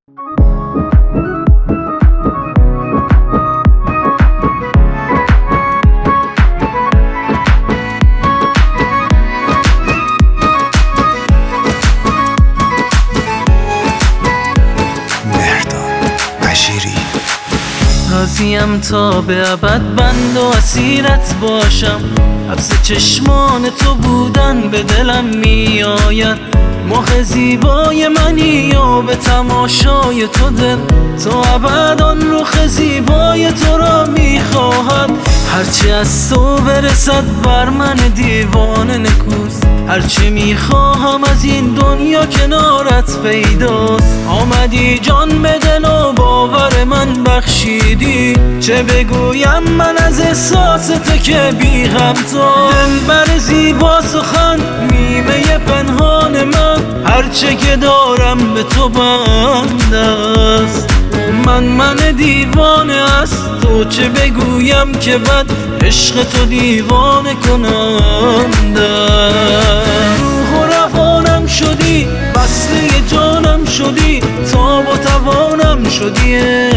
راضیم تا به ابد بند و اسیرت باشم، حبس چشمان تو بودن به دلم می آید. ماه زیبای منی و به تماشای تو دل تو ابد آن رخ زیبای تو را می خواهد. هرچی از تو برسد بر من دیوانه نکوست، هرچی می خواهم از این دنیا کنارت پیداست. آمدی جان به دل و باور من بخشیدی، چه بگویم من از احساس تو که بی همتا. دلبر زیبا سخن نیمه پنهان من، هرچه که دارم به تو بند است. من دیوانه از تو، چه بگویم که بد عشق تو دیوانه کننده. روح و روانم شدی، وصله جانم شدی، تاب و توانم شدی.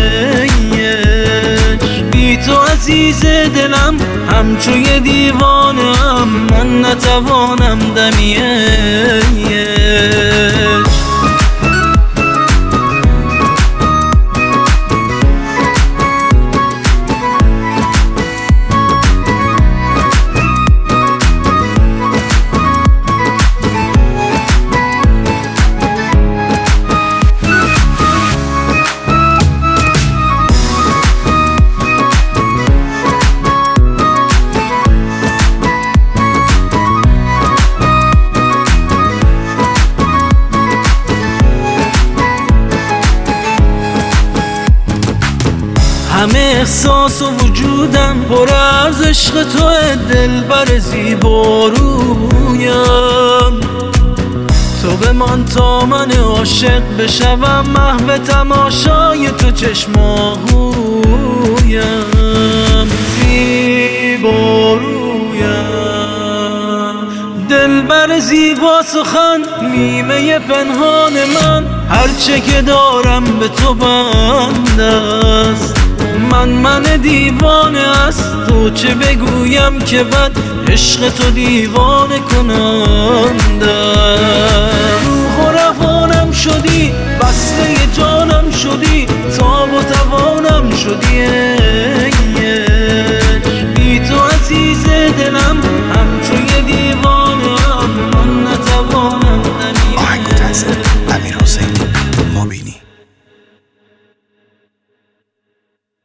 بی تو عزیز دلم همچوی دیوانه ام، من نتوانم دمیش. همه احساس و وجودم پر از عشق تو، دلبر زیبا رویم. تو بمان تا من عاشق بشوم، محو تماشای تو چشماهویم. زیبا رویم، دلبر زیبا سخن نیمه پنهان من، هرچه که دارم به تو بند است. من دیوانه از تو، چه بگویم که بد عشق تو دیوانه کننده. روح و روانم شدی، بس